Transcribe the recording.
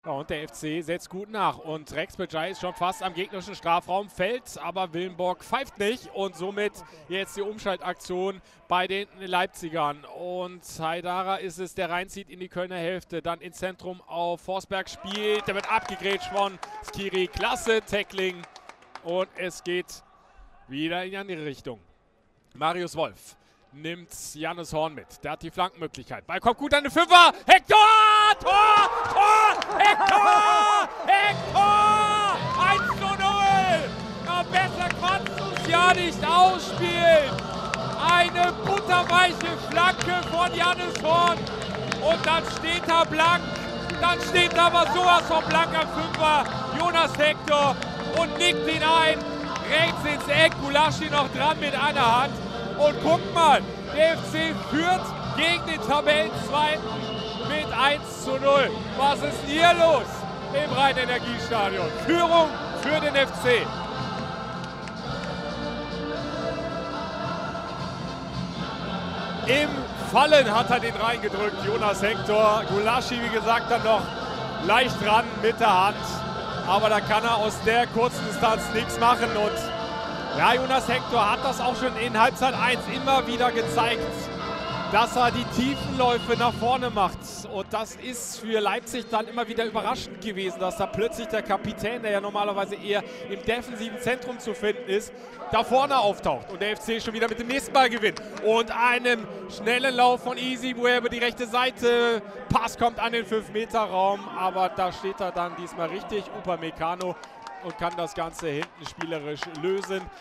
Ja, und der FC setzt gut nach und Rex Bejai ist schon fast am gegnerischen Strafraum, fällt, aber Willenborg pfeift nicht und somit jetzt die Umschaltaktion bei den Leipzigern. Und Haidara ist es, der reinzieht in die Kölner Hälfte, dann ins Zentrum auf Forsberg spielt, der wird abgegrätscht von Skiri, klasse Tackling und es geht wieder in die andere Richtung. Marius Wolf nimmt Jannis Horn mit. Der hat die Flankenmöglichkeit. Ball kommt gut an den Fünfer. Hector! Tor! Tor! Hector! Hector! 1:0! Ja, besser konntest du es ja nicht ausspielen. Eine butterweiche Flanke von Jannis Horn. Und dann steht er blank. Dann steht er aber sowas von blank am Fünfer. Jonas Hector und nickt ihn ein. Rechts ins Eck. Gulaschi noch dran mit einer Hand. Und guckt mal, der FC führt gegen den Tabellenzweiten mit 1:0. Was ist denn hier los im Rhein-Energiestadion? Führung für den FC. Im Fallen hat er den reingedrückt, Jonas Hector. Gulaschi, wie gesagt, dann noch leicht dran mit der Hand. Aber da kann er aus der kurzen Distanz nichts machen. Und ja, Jonas Hector hat das auch schon in Halbzeit 1 immer wieder gezeigt, dass er die Tiefenläufe nach vorne macht. Und das ist für Leipzig dann immer wieder überraschend gewesen, dass da plötzlich der Kapitän, der ja normalerweise eher im defensiven Zentrum zu finden ist, da vorne auftaucht. Und der FC schon wieder mit dem nächsten Ball gewinnt. Und einem schnellen Lauf von Easy, wo er über die rechte Seite, Pass kommt an den 5-Meter-Raum, aber da steht er dann diesmal richtig, Upamecano, und kann das Ganze hinten spielerisch lösen.